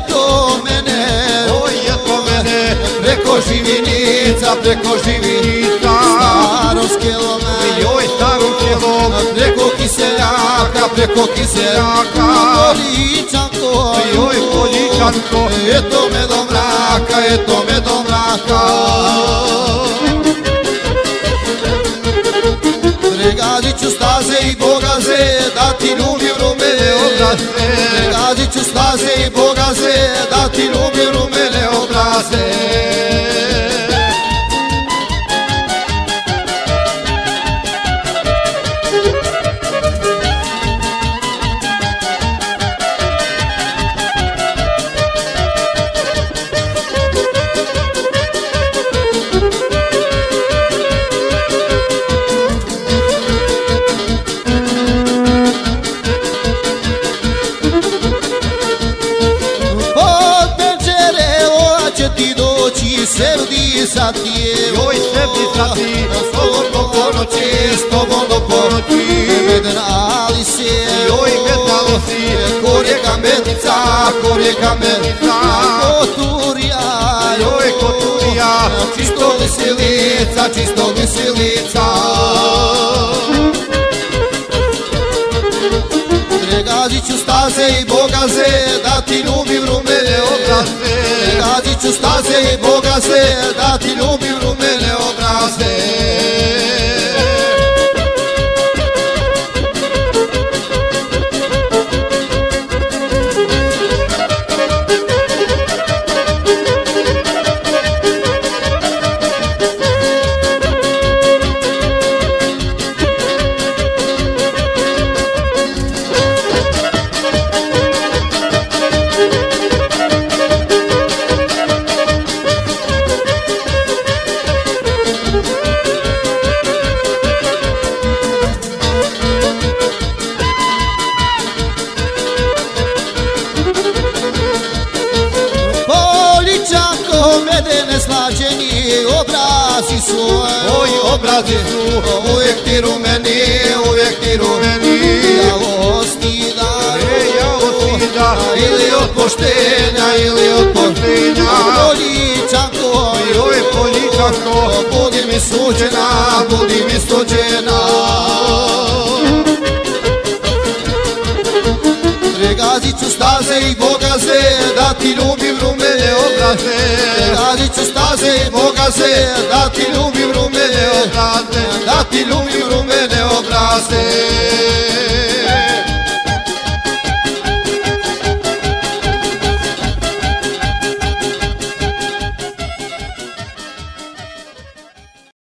eto mene, oj eto mene, preko živinica, preko živinica, starom skelome, joj starom skelom, preko kiseljaka, preko kiseljaka, Poličanko, joj Poličanko, eto me do mraka, eto me do mraka. Pregazit ću staze i bogaze, da ti ljubim rumene obraze. Pregazit ću staze i bogaze, da ti ljubim rumene obraze. Sati, joj sebi sati, s tobom do ponoći, s tobom do ponoći. Mednali si, joj mednalo si, ko rijeka Mednica, ko rijeka Mednica. Koturija, joj Koturija, čistog visilica, čistog visilica. Pregazit ću staze i bogaze, da ti ljubim rumene obraze. Pregazit ću staze i bogaze, da ti ljubim rumene obraze. Neslađeni obrazi su, oj obrazi su, uvijek ti rumeni, uvijek ti rumeni. Jalosti da, ili od poštenja, ili od poštenja. Poličanko, joj Poličanko, budi mi suđena, budi mi suđena. Pregazit ću staze i bogaze, da ti ljubim rumene obraze. Pregazit ću staze i bogaze, da ti ljubim rumene obraze. Da ti ljubim rumene obraze.